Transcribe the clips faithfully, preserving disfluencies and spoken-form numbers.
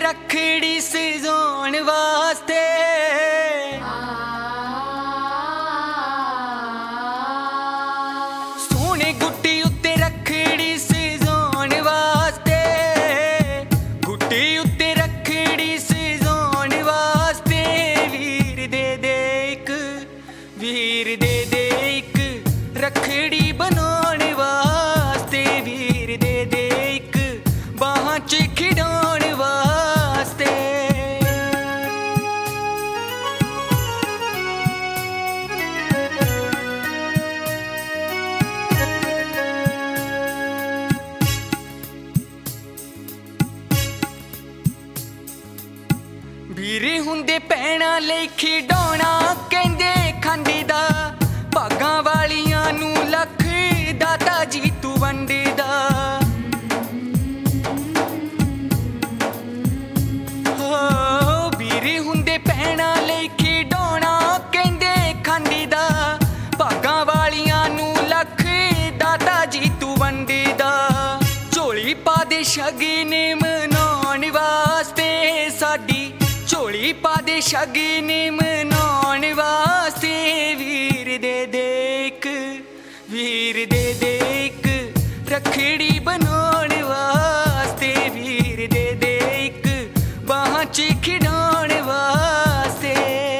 रखड़ी सजाउण वास्ते सोने गुट्टी उत्ते रखड़ी सजाउण वास्ते गुट्टी उत्ते रखड़ी सजाउण वास्ते वीर दे दे इक वीर दे दे इक रखड़ी बनाउण वास्ते वीर दे दे इक बाहां च खिडाउण वास्ते ਵੀਰੇ ਹੁੰਦੇ ਭੈਣਾਂ ਲਈ ਖਿਡੌਣਾ ਕਹਿੰਦੇ ਖੰਡ ਦਾ ਭਾਗਾਂ ਵਾਲੀਆਂ ਨੂੰ ਲੱਖ ਦਾਤਾ ਜੀ ਤੂੰ ਵੰਡਦਾ ਹੋ ਵੀਰੇ ਹੁੰਦੇ ਭੈਣਾਂ ਲਈ ਖਿਡੌਣਾ ਕਹਿੰਦੇ ਖੰਡ ਦਾ ਭਾਗਾਂ ਵਾਲੀਆਂ ਨੂੰ ਲੱਖ ਦਾਤਾ ਜੀ ਤੂੰ ਵੰਡਦਾ ਝੋਲੀ ਪਾ ਦੇ ਸ਼ਗਨ ਮਨਾਉਣ ਵਾਸਤੇ ਸਾਡੀ ਝੋਲੀ ਪਾ ਦੇ ਸ਼ਗਨ ਮਨਾਉਣ ਵਾਸਤੇ ਵੀਰ ਦੇ ਦੇ ਇੱਕ ਵੀਰ ਦੇ ਦੇ ਇੱਕ ਰੱਖੜੀ ਬਣਾਉਣ ਵਾਸਤੇ ਵੀਰ ਦੇ ਦੇ ਇੱਕ ਬਾਹਾਂ 'ਚ ਖਿਡਾਉਣ ਵਾਸਤੇ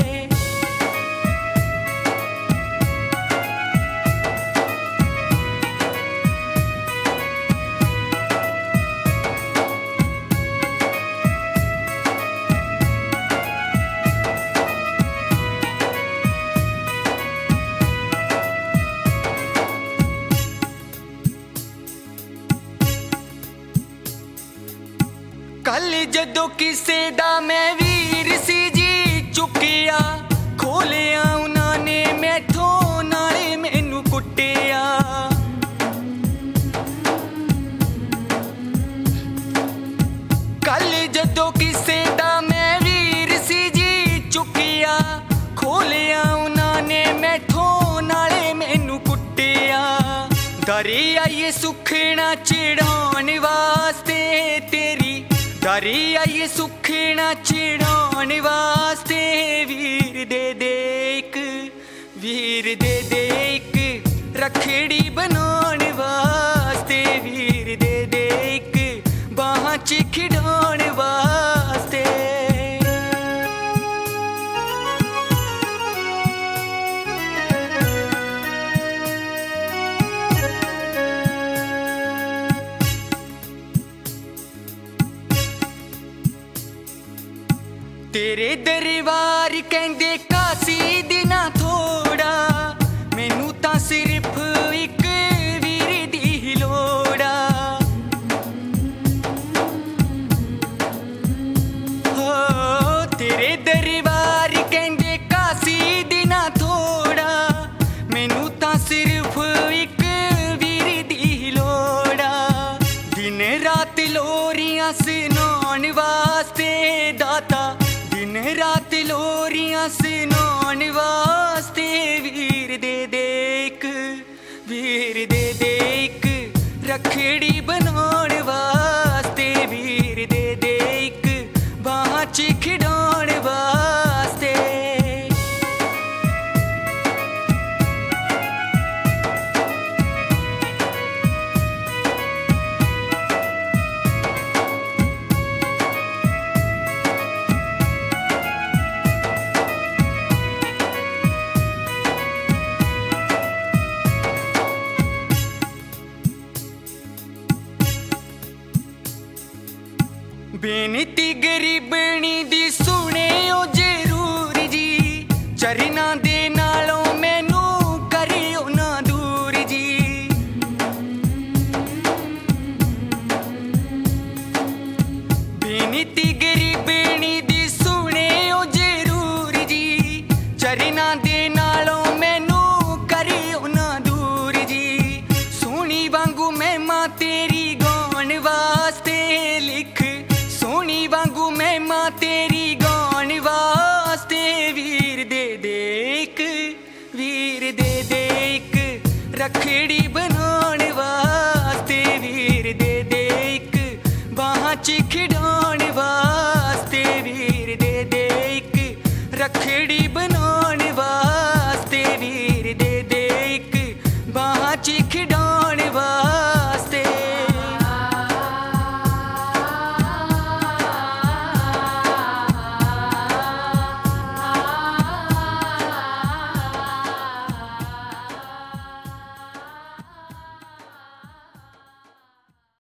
ਕੱਲ ਜਦੋਂ ਕਿਸੇ ਦਾ ਮੈਂ ਵੀਰ ਸੀ ਜੀ ਚੁੱਕਿਆ ਖੋਲਿਆ ਉਹਨਾਂ ਨੇ ਮੈਥੋਂ ਨਾਲੇ ਮੈਨੂੰ ਕੁੱਟਿਆ ਕੱਲ ਜਦੋਂ ਕਿਸੇ ਦਾ ਮੈਂ ਵੀਰ ਸੀ ਜੀ ਚੁੱਕਿਆ ਖੋਲਿਆ ਉਹਨਾਂ ਨੇ ਮੈਥੋਂ ਨਾਲੇ ਮੈਨੂੰ ਕੁੱਟਿਆ ਦਰੀ ਆਈਏ ਸੁਖਣਾ ਚੜਾਉਣ ਵਾਸਤੇ ਤੇਰੀ ਦਰੀ ਆਈਏ ਸੁਖਣਾ ਚੜਾਉਣ ਵਾਸਤੇ ਵੀਰ ਦੇ ਦੇ ਇੱਕ ਵੀਰ ਦੇ ਦੇ ਇੱਕ ਰੱਖੜੀ ਬਣਾਉਣ ਵਾਸਤੇ ਵੀਰ ਦੇ ਦੇ ਇੱਕ ਬਾਹਾਂ 'ਚ ਖਿਡਾਉਣ ਵਾਸਤੇ तेरे दरबार कहंदे कासी दिना थोड़ा मैनू तां सिर्फ एक वीर दी लोड़ा हो तेरे दरबार कहंदे कासी दिना थोड़ा मैनू तां सिर्फ एक वीर दी लोड़ा दिन रात लोरियां सुनाउण वास्ते दाता दिन रात लोरियां सुनाउण वास्ते वीर दे दे इक वीर दे दे इक रखड़ी बनाउण वास्ते वीर दे दे इक बाहां 'च खिडाउण वास्ते बेनती गरीबनी दी सुनियो जरूर जी चरना दे नालों मैनू करियो ना दूर जी बेनती गरीबनी दी सुनियो जरूर जी चरना दे नालों मैनू करियो ना दूर जी सोनी वांगू महिमा तेरी गाउण वास्ते लिख सोनी वांगू महिमा तेरी गाउण वास्ते वीर दे दे इक वीर दे दे इक रखड़ी बनाउण वास्ते वीर दे दे इक बाहां 'च खिडाउण वास्ते रखड़ी बनानी